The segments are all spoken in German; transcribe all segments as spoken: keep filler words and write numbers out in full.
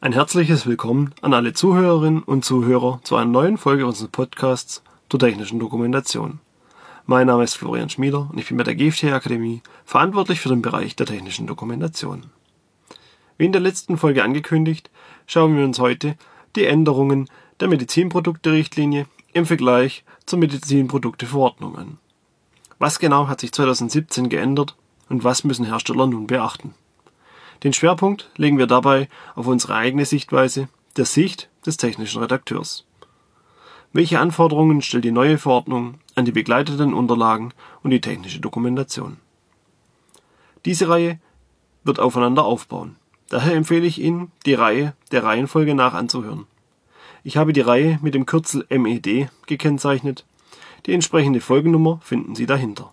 Ein herzliches Willkommen an alle Zuhörerinnen und Zuhörer zu einer neuen Folge unseres Podcasts zur technischen Dokumentation. Mein Name ist Florian Schmieder und ich bin bei der G F T Akademie verantwortlich für den Bereich der technischen Dokumentation. Wie in der letzten Folge angekündigt, schauen wir uns heute die Änderungen der Medizinprodukte-Richtlinie im Vergleich zur Medizinprodukte-Verordnung an. Was genau hat sich zweitausendsiebzehn geändert und was müssen Hersteller nun beachten? Den Schwerpunkt legen wir dabei auf unsere eigene Sichtweise, der Sicht des technischen Redakteurs. Welche Anforderungen stellt die neue Verordnung an die begleitenden Unterlagen und die technische Dokumentation? Diese Reihe wird aufeinander aufbauen. Daher empfehle ich Ihnen, die Reihe der Reihenfolge nach anzuhören. Ich habe die Reihe mit dem Kürzel M E D gekennzeichnet. Die entsprechende Folgennummer finden Sie dahinter.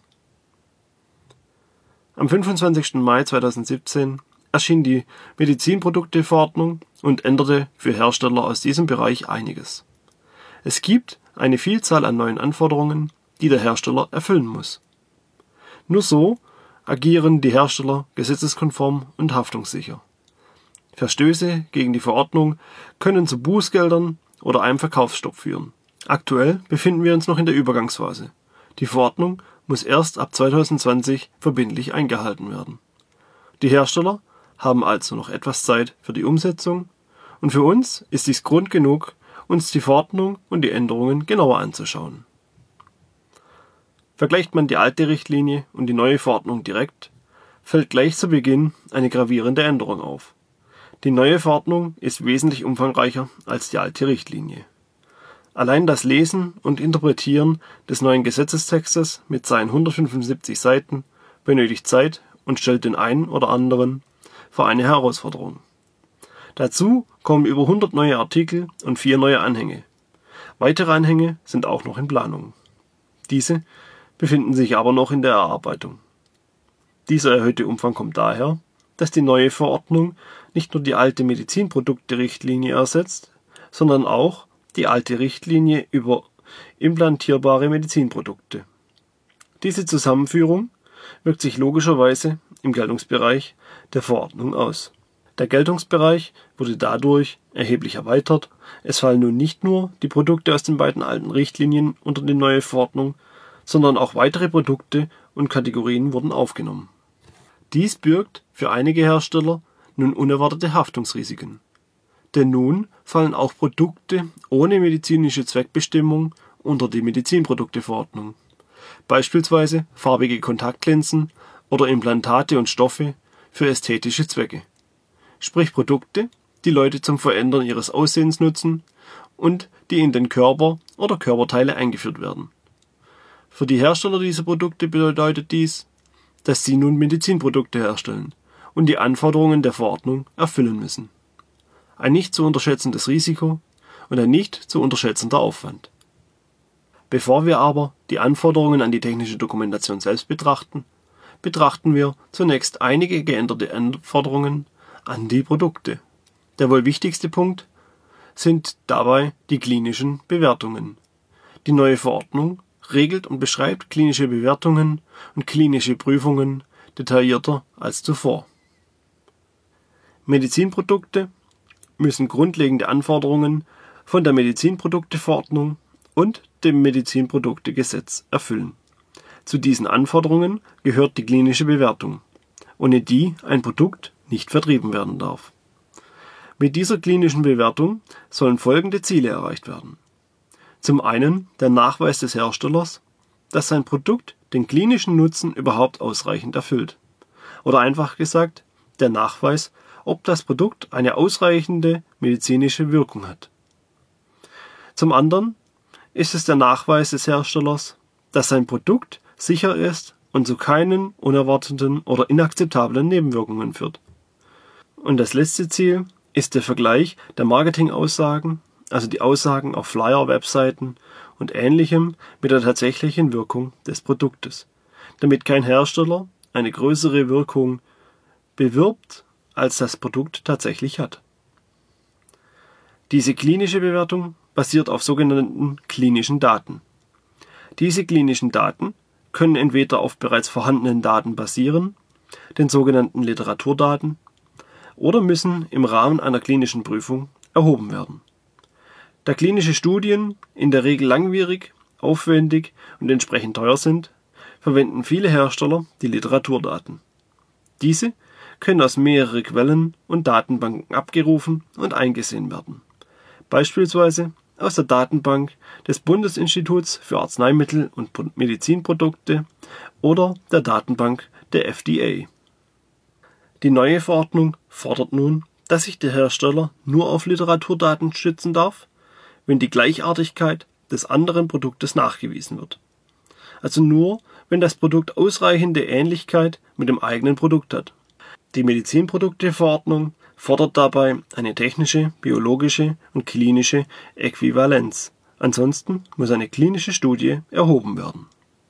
Am fünfundzwanzigsten Mai zweitausendsiebzehn erschien die Medizinprodukte-Verordnung und änderte für Hersteller aus diesem Bereich einiges. Es gibt eine Vielzahl an neuen Anforderungen, die der Hersteller erfüllen muss. Nur so agieren die Hersteller gesetzeskonform und haftungssicher. Verstöße gegen die Verordnung können zu Bußgeldern oder einem Verkaufsstopp führen. Aktuell befinden wir uns noch in der Übergangsphase. Die Verordnung muss erst ab zweitausendzwanzig verbindlich eingehalten werden. Die Hersteller haben also noch etwas Zeit für die Umsetzung und für uns ist dies Grund genug, uns die Verordnung und die Änderungen genauer anzuschauen. Vergleicht man die alte Richtlinie und die neue Verordnung direkt, fällt gleich zu Beginn eine gravierende Änderung auf. Die neue Verordnung ist wesentlich umfangreicher als die alte Richtlinie. Allein das Lesen und Interpretieren des neuen Gesetzestextes mit seinen hundertfünfundsiebzig Seiten benötigt Zeit und stellt den einen oder anderen vor eine Herausforderung. Dazu kommen über hundert neue Artikel und vier neue Anhänge. Weitere Anhänge sind auch noch in Planung. Diese befinden sich aber noch in der Erarbeitung. Dieser erhöhte Umfang kommt daher, dass die neue Verordnung nicht nur die alte Medizinprodukte-Richtlinie ersetzt, sondern auch die alte Richtlinie über implantierbare Medizinprodukte. Diese Zusammenführung wirkt sich logischerweise im Geltungsbereich der Verordnung aus. Der Geltungsbereich wurde dadurch erheblich erweitert. Es fallen nun nicht nur die Produkte aus den beiden alten Richtlinien unter die neue Verordnung, sondern auch weitere Produkte und Kategorien wurden aufgenommen. Dies birgt für einige Hersteller nun unerwartete Haftungsrisiken. Denn nun fallen auch Produkte ohne medizinische Zweckbestimmung unter die Medizinprodukteverordnung. Beispielsweise farbige Kontaktlinsen oder Implantate und Stoffe für ästhetische Zwecke. Sprich Produkte, die Leute zum Verändern ihres Aussehens nutzen und die in den Körper oder Körperteile eingeführt werden. Für die Hersteller dieser Produkte bedeutet dies, dass sie nun Medizinprodukte herstellen und die Anforderungen der Verordnung erfüllen müssen. Ein nicht zu unterschätzendes Risiko und ein nicht zu unterschätzender Aufwand. Bevor wir aber die Anforderungen an die technische Dokumentation selbst betrachten, betrachten wir zunächst einige geänderte Anforderungen an die Produkte. Der wohl wichtigste Punkt sind dabei die klinischen Bewertungen. Die neue Verordnung regelt und beschreibt klinische Bewertungen und klinische Prüfungen detaillierter als zuvor. Medizinprodukte müssen grundlegende Anforderungen von der Medizinprodukteverordnung und dem Medizinproduktegesetz erfüllen. Zu diesen Anforderungen gehört die klinische Bewertung, ohne die ein Produkt nicht vertrieben werden darf. Mit dieser klinischen Bewertung sollen folgende Ziele erreicht werden. Zum einen der Nachweis des Herstellers, dass sein Produkt den klinischen Nutzen überhaupt ausreichend erfüllt. Oder einfach gesagt, der Nachweis, ob das Produkt eine ausreichende medizinische Wirkung hat. Zum anderen ist es der Nachweis des Herstellers, dass sein Produkt sicher ist und zu keinen unerwarteten oder inakzeptablen Nebenwirkungen führt. Und das letzte Ziel ist der Vergleich der Marketingaussagen, also die Aussagen auf Flyer, Webseiten und Ähnlichem mit der tatsächlichen Wirkung des Produktes, damit kein Hersteller eine größere Wirkung bewirbt, als das Produkt tatsächlich hat. Diese klinische Bewertung basiert auf sogenannten klinischen Daten. Diese klinischen Daten können entweder auf bereits vorhandenen Daten basieren, den sogenannten Literaturdaten, oder müssen im Rahmen einer klinischen Prüfung erhoben werden. Da klinische Studien in der Regel langwierig, aufwendig und entsprechend teuer sind, verwenden viele Hersteller die Literaturdaten. Diese können aus mehreren Quellen und Datenbanken abgerufen und eingesehen werden, beispielsweise aus der Datenbank des Bundesinstituts für Arzneimittel und Medizinprodukte oder der Datenbank der F D A. Die neue Verordnung fordert nun, dass sich der Hersteller nur auf Literaturdaten stützen darf, wenn die Gleichartigkeit des anderen Produktes nachgewiesen wird. Also nur, wenn das Produkt ausreichende Ähnlichkeit mit dem eigenen Produkt hat. Die Medizinprodukteverordnung fordert dabei eine technische, biologische und klinische Äquivalenz. Ansonsten muss eine klinische Studie erhoben werden.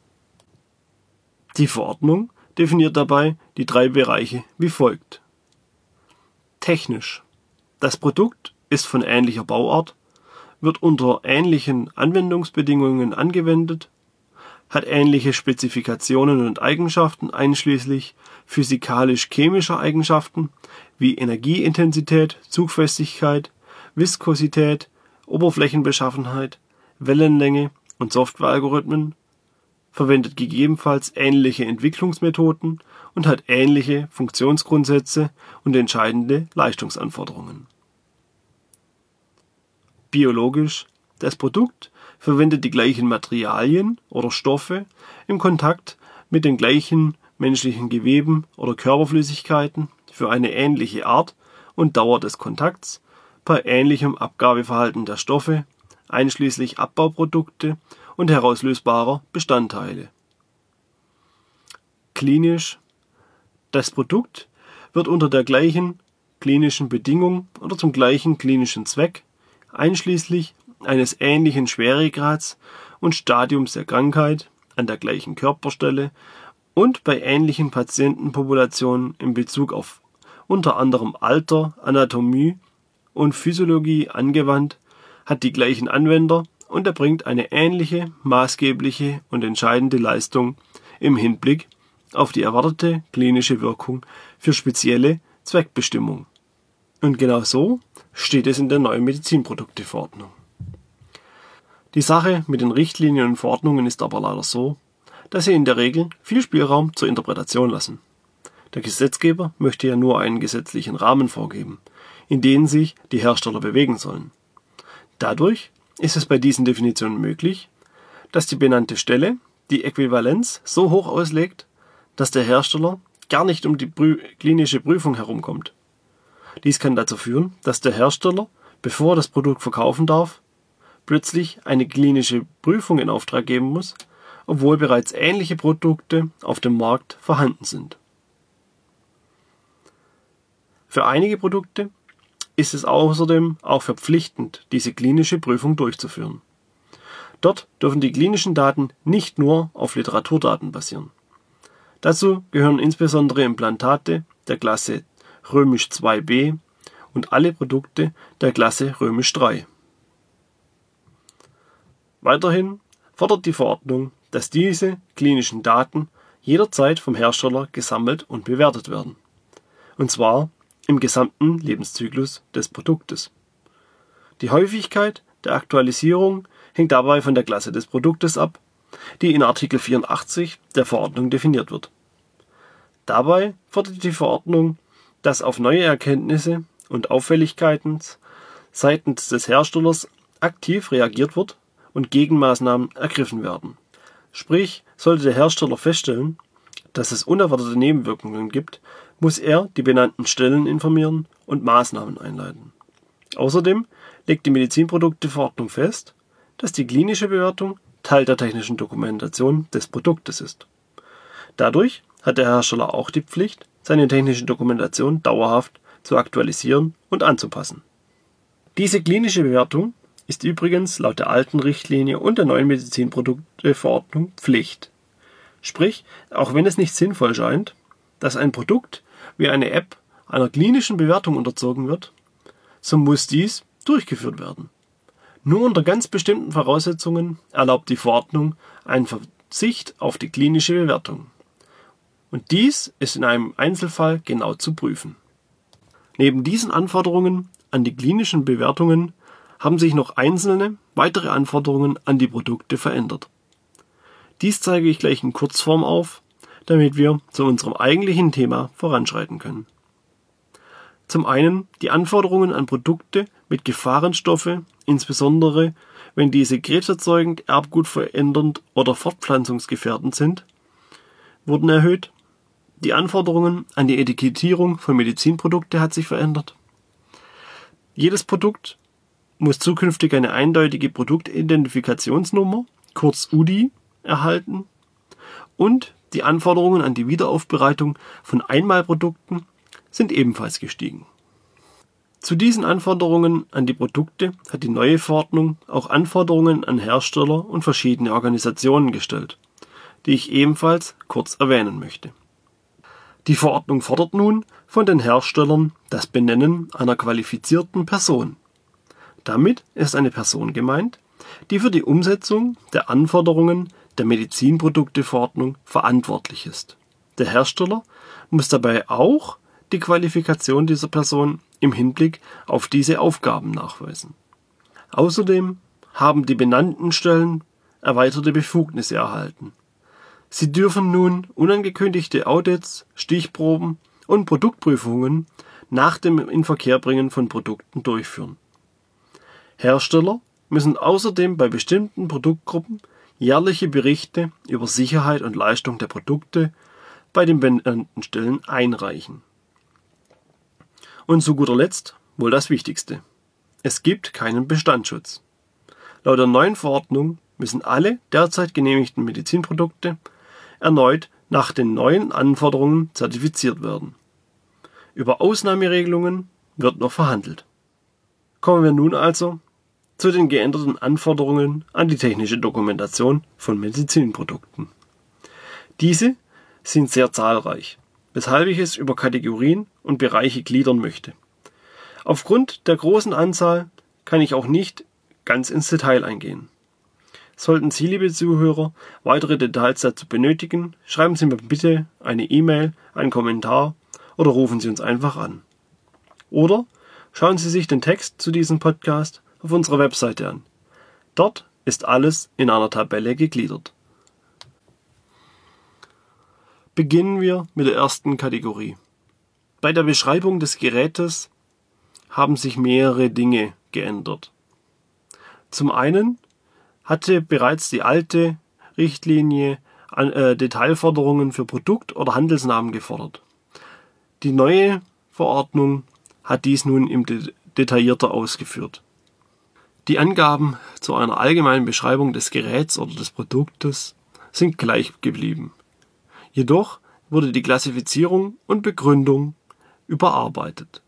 Die Verordnung definiert dabei die drei Bereiche wie folgt. Technisch. Das Produkt ist von ähnlicher Bauart, wird unter ähnlichen Anwendungsbedingungen angewendet, hat ähnliche Spezifikationen und Eigenschaften einschließlich physikalisch-chemischer Eigenschaften wie Energieintensität, Zugfestigkeit, Viskosität, Oberflächenbeschaffenheit, Wellenlänge und Softwarealgorithmen, verwendet gegebenenfalls ähnliche Entwicklungsmethoden und hat ähnliche Funktionsgrundsätze und entscheidende Leistungsanforderungen. Biologisch. Das Produkt verwendet die gleichen Materialien oder Stoffe im Kontakt mit den gleichen menschlichen Geweben oder Körperflüssigkeiten für eine ähnliche Art und Dauer des Kontakts, bei ähnlichem Abgabeverhalten der Stoffe, einschließlich Abbauprodukte und herauslösbarer Bestandteile. Klinisch. Das Produkt wird unter der gleichen klinischen Bedingung oder zum gleichen klinischen Zweck, einschließlich eines ähnlichen Schweregrads und Stadiums der Krankheit an der gleichen Körperstelle und bei ähnlichen Patientenpopulationen in Bezug auf unter anderem Alter, Anatomie und Physiologie angewandt, hat die gleichen Anwender und erbringt eine ähnliche, maßgebliche und entscheidende Leistung im Hinblick auf die erwartete klinische Wirkung für spezielle Zweckbestimmung. Und genau so steht es in der neuen Medizinprodukteverordnung. Die Sache mit den Richtlinien und Verordnungen ist aber leider so, dass sie in der Regel viel Spielraum zur Interpretation lassen. Der Gesetzgeber möchte ja nur einen gesetzlichen Rahmen vorgeben, in den sich die Hersteller bewegen sollen. Dadurch ist es bei diesen Definitionen möglich, dass die benannte Stelle die Äquivalenz so hoch auslegt, dass der Hersteller gar nicht um die Prü- klinische Prüfung herumkommt. Dies kann dazu führen, dass der Hersteller, bevor er das Produkt verkaufen darf, plötzlich eine klinische Prüfung in Auftrag geben muss, obwohl bereits ähnliche Produkte auf dem Markt vorhanden sind. Für einige Produkte ist es außerdem auch verpflichtend, diese klinische Prüfung durchzuführen. Dort dürfen die klinischen Daten nicht nur auf Literaturdaten basieren. Dazu gehören insbesondere Implantate der Klasse Römisch zwei b und alle Produkte der Klasse Römisch drei. Weiterhin fordert die Verordnung, dass diese klinischen Daten jederzeit vom Hersteller gesammelt und bewertet werden. Und zwar im gesamten Lebenszyklus des Produktes. Die Häufigkeit der Aktualisierung hängt dabei von der Klasse des Produktes ab, die in Artikel vierundachtzig der Verordnung definiert wird. Dabei fordert die Verordnung, dass auf neue Erkenntnisse und Auffälligkeiten seitens des Herstellers aktiv reagiert wird und Gegenmaßnahmen ergriffen werden. Sprich, sollte der Hersteller feststellen, dass es unerwartete Nebenwirkungen gibt, muss er die benannten Stellen informieren und Maßnahmen einleiten. Außerdem legt die Medizinprodukteverordnung fest, dass die klinische Bewertung Teil der technischen Dokumentation des Produktes ist. Dadurch hat der Hersteller auch die Pflicht, seine technische Dokumentation dauerhaft zu aktualisieren und anzupassen. Diese klinische Bewertung ist übrigens laut der alten Richtlinie und der neuen Medizinprodukteverordnung Pflicht. Sprich, auch wenn es nicht sinnvoll scheint, dass ein Produkt wie eine App einer klinischen Bewertung unterzogen wird, so muss dies durchgeführt werden. Nur unter ganz bestimmten Voraussetzungen erlaubt die Verordnung einen Verzicht auf die klinische Bewertung. Und dies ist in einem Einzelfall genau zu prüfen. Neben diesen Anforderungen an die klinischen Bewertungen haben sich noch einzelne weitere Anforderungen an die Produkte verändert. Dies zeige ich gleich in Kurzform auf, damit wir zu unserem eigentlichen Thema voranschreiten können. Zum einen die Anforderungen an Produkte mit Gefahrenstoffe, insbesondere wenn diese krebserzeugend, erbgutverändernd oder fortpflanzungsgefährdend sind, wurden erhöht. Die Anforderungen an die Etikettierung von Medizinprodukten hat sich verändert. Jedes Produkt muss zukünftig eine eindeutige Produktidentifikationsnummer, kurz U D I, erhalten und die Anforderungen an die Wiederaufbereitung von Einmalprodukten sind ebenfalls gestiegen. Zu diesen Anforderungen an die Produkte hat die neue Verordnung auch Anforderungen an Hersteller und verschiedene Organisationen gestellt, die ich ebenfalls kurz erwähnen möchte. Die Verordnung fordert nun von den Herstellern das Benennen einer qualifizierten Person. Damit ist eine Person gemeint, die für die Umsetzung der Anforderungen der Medizinprodukteverordnung verantwortlich ist. Der Hersteller muss dabei auch die Qualifikation dieser Person im Hinblick auf diese Aufgaben nachweisen. Außerdem haben die benannten Stellen erweiterte Befugnisse erhalten. Sie dürfen nun unangekündigte Audits, Stichproben und Produktprüfungen nach dem Inverkehrbringen von Produkten durchführen. Hersteller müssen außerdem bei bestimmten Produktgruppen jährliche Berichte über Sicherheit und Leistung der Produkte bei den benannten Stellen einreichen. Und zu guter Letzt wohl das Wichtigste: Es gibt keinen Bestandsschutz. Laut der neuen Verordnung müssen alle derzeit genehmigten Medizinprodukte erneut nach den neuen Anforderungen zertifiziert werden. Über Ausnahmeregelungen wird noch verhandelt. Kommen wir nun also zu den geänderten Anforderungen an die technische Dokumentation von Medizinprodukten. Diese sind sehr zahlreich, weshalb ich es über Kategorien und Bereiche gliedern möchte. Aufgrund der großen Anzahl kann ich auch nicht ganz ins Detail eingehen. Sollten Sie, liebe Zuhörer, weitere Details dazu benötigen, schreiben Sie mir bitte eine E-Mail, einen Kommentar oder rufen Sie uns einfach an. Oder schauen Sie sich den Text zu diesem Podcast auf unserer Webseite an. Dort ist alles in einer Tabelle gegliedert. Beginnen wir mit der ersten Kategorie. Bei der Beschreibung des Gerätes haben sich mehrere Dinge geändert. Zum einen hatte bereits die alte Richtlinie äh, Detailforderungen für Produkt- oder Handelsnamen gefordert. Die neue Verordnung hat dies nun im De- detaillierter ausgeführt. Die Angaben zu einer allgemeinen Beschreibung des Geräts oder des Produktes sind gleich geblieben. Jedoch wurde die Klassifizierung und Begründung überarbeitet.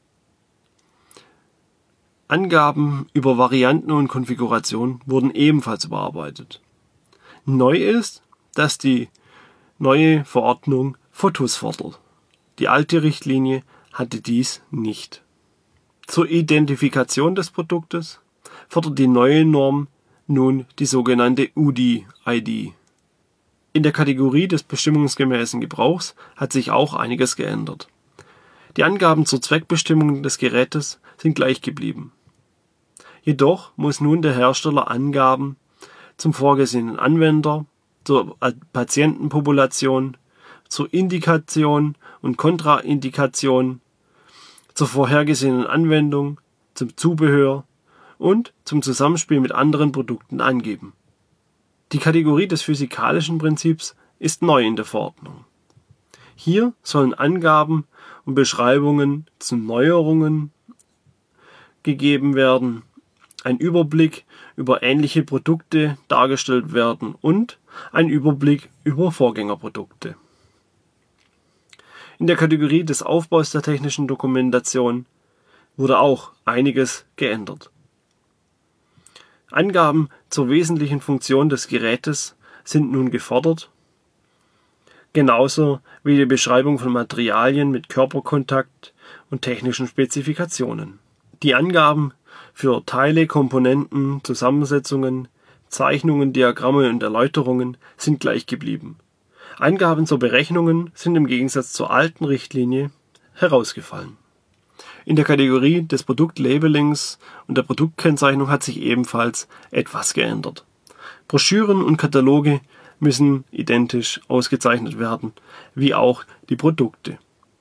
Angaben über Varianten und Konfiguration wurden ebenfalls überarbeitet. Neu ist, dass die neue Verordnung Fotos fordert. Die alte Richtlinie hatte dies nicht. Zur Identifikation des Produktes fordert die neue Norm nun die sogenannte U D I I D. In der Kategorie des bestimmungsgemäßen Gebrauchs hat sich auch einiges geändert. Die Angaben zur Zweckbestimmung des Gerätes sind gleich geblieben. Jedoch muss nun der Hersteller Angaben zum vorgesehenen Anwender, zur Patientenpopulation, zur Indikation und Kontraindikation, zur vorhergesehenen Anwendung, zum Zubehör und zum Zusammenspiel mit anderen Produkten angeben. Die Kategorie des physikalischen Prinzips ist neu in der Verordnung. Hier sollen Angaben und Beschreibungen zu Neuerungen gegeben werden, ein Überblick über ähnliche Produkte dargestellt werden und ein Überblick über Vorgängerprodukte. In der Kategorie des Aufbaus der technischen Dokumentation wurde auch einiges geändert. Angaben zur wesentlichen Funktion des Gerätes sind nun gefordert, genauso wie die Beschreibung von Materialien mit Körperkontakt und technischen Spezifikationen. Die Angaben für Teile, Komponenten, Zusammensetzungen, Zeichnungen, Diagramme und Erläuterungen sind gleich geblieben. Angaben zur Berechnungen sind im Gegensatz zur alten Richtlinie herausgefallen. In der Kategorie des Produktlabelings und der Produktkennzeichnung hat sich ebenfalls etwas geändert. Broschüren und Kataloge müssen identisch ausgezeichnet werden, wie auch die Produkte.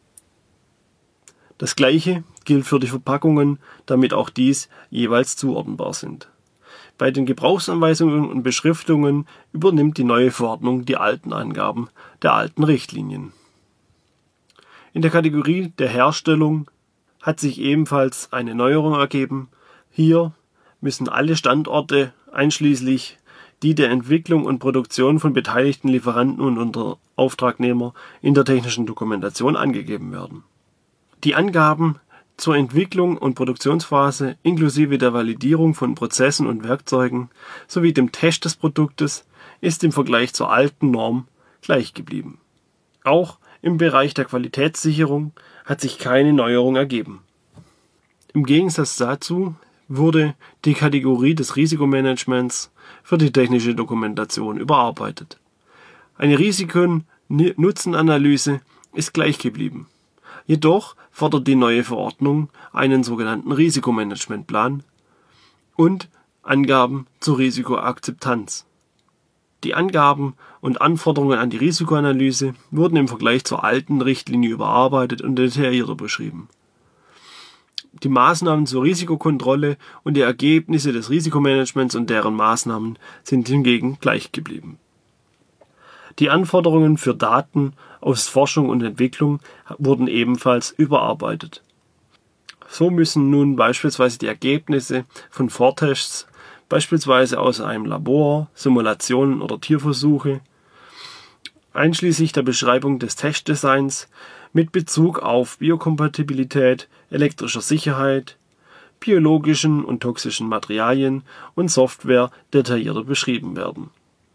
Das Gleiche gilt für die Verpackungen, damit auch dies jeweils zuordnenbar sind. Bei den Gebrauchsanweisungen und Beschriftungen übernimmt die neue Verordnung die alten Angaben der alten Richtlinien. In der Kategorie der Herstellung hat sich ebenfalls eine Neuerung ergeben. Hier müssen alle Standorte, einschließlich die der Entwicklung und Produktion von beteiligten Lieferanten und unter Auftragnehmer, in der technischen Dokumentation angegeben werden. Die Angaben zur Entwicklung und Produktionsphase inklusive der Validierung von Prozessen und Werkzeugen sowie dem Test des Produktes ist im Vergleich zur alten Norm gleich geblieben. Auch im Bereich der Qualitätssicherung hat sich keine Neuerung ergeben. Im Gegensatz dazu wurde die Kategorie des Risikomanagements für die technische Dokumentation überarbeitet. Eine Risiken-Nutzen-Analyse ist gleich geblieben. Jedoch fordert die neue Verordnung einen sogenannten Risikomanagementplan und Angaben zur Risikoakzeptanz. Die Angaben und Anforderungen an die Risikoanalyse wurden im Vergleich zur alten Richtlinie überarbeitet und detaillierter beschrieben. Die Maßnahmen zur Risikokontrolle und die Ergebnisse des Risikomanagements und deren Maßnahmen sind hingegen gleich geblieben. Die Anforderungen für Daten aus Forschung und Entwicklung wurden ebenfalls überarbeitet. So müssen nun beispielsweise die Ergebnisse von Vortests, beispielsweise aus einem Labor, Simulationen oder Tierversuche, einschließlich der Beschreibung des Testdesigns mit Bezug auf Biokompatibilität, elektrischer Sicherheit, biologischen und toxischen Materialien und Software detaillierter beschrieben werden.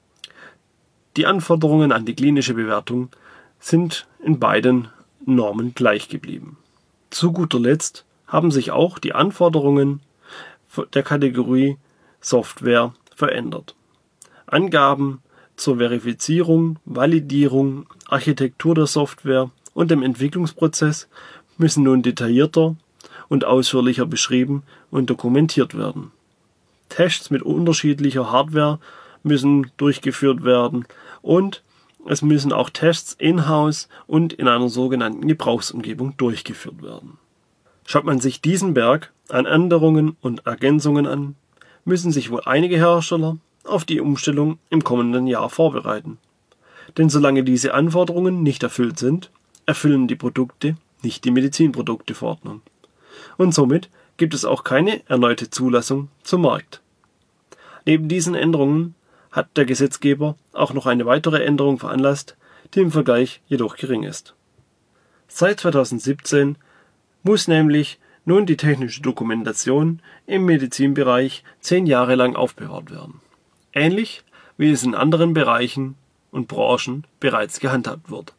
Die Anforderungen an die klinische Bewertung sind in beiden Normen gleich geblieben. Zu guter Letzt haben sich auch die Anforderungen der Kategorie Software verändert. Angaben zur Verifizierung, Validierung, Architektur der Software und dem Entwicklungsprozess müssen nun detaillierter und ausführlicher beschrieben und dokumentiert werden. Tests mit unterschiedlicher Hardware müssen durchgeführt werden und es müssen auch Tests in-house und in einer sogenannten Gebrauchsumgebung durchgeführt werden. Schaut man sich diesen Berg an Änderungen und Ergänzungen an, müssen sich wohl einige Hersteller auf die Umstellung im kommenden Jahr vorbereiten. Denn solange diese Anforderungen nicht erfüllt sind, erfüllen die Produkte nicht die Medizinprodukteverordnung. Und somit gibt es auch keine erneute Zulassung zum Markt. Neben diesen Änderungen hat der Gesetzgeber auch noch eine weitere Änderung veranlasst, die im Vergleich jedoch gering ist. Seit zweitausendsiebzehn muss nämlich nun die technische Dokumentation im Medizinbereich zehn Jahre lang aufbewahrt werden. Ähnlich wie es in anderen Bereichen und Branchen bereits gehandhabt wird.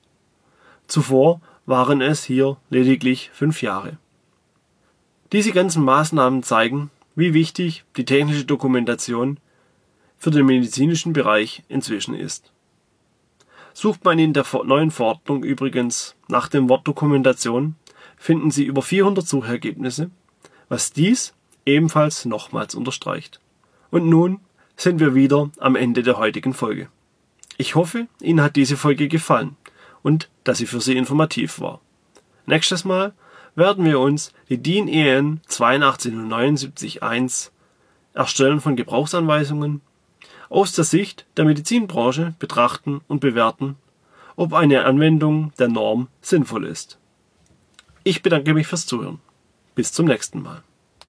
Zuvor waren es hier lediglich fünf Jahre. Diese ganzen Maßnahmen zeigen, wie wichtig die technische Dokumentation für den medizinischen Bereich inzwischen ist. Sucht man in der neuen Verordnung übrigens nach dem Wort Dokumentation, finden Sie über vierhundert Suchergebnisse, was dies ebenfalls nochmals unterstreicht. Und nun sind wir wieder am Ende der heutigen Folge. Ich hoffe, Ihnen hat diese Folge gefallen und dass sie für Sie informativ war. Nächstes Mal werden wir uns die D I N E N zweiundachtzig null neunundsiebzig eins Erstellen von Gebrauchsanweisungen aus der Sicht der Medizinbranche betrachten und bewerten, ob eine Anwendung der Norm sinnvoll ist. Ich bedanke mich fürs Zuhören. Bis zum nächsten Mal.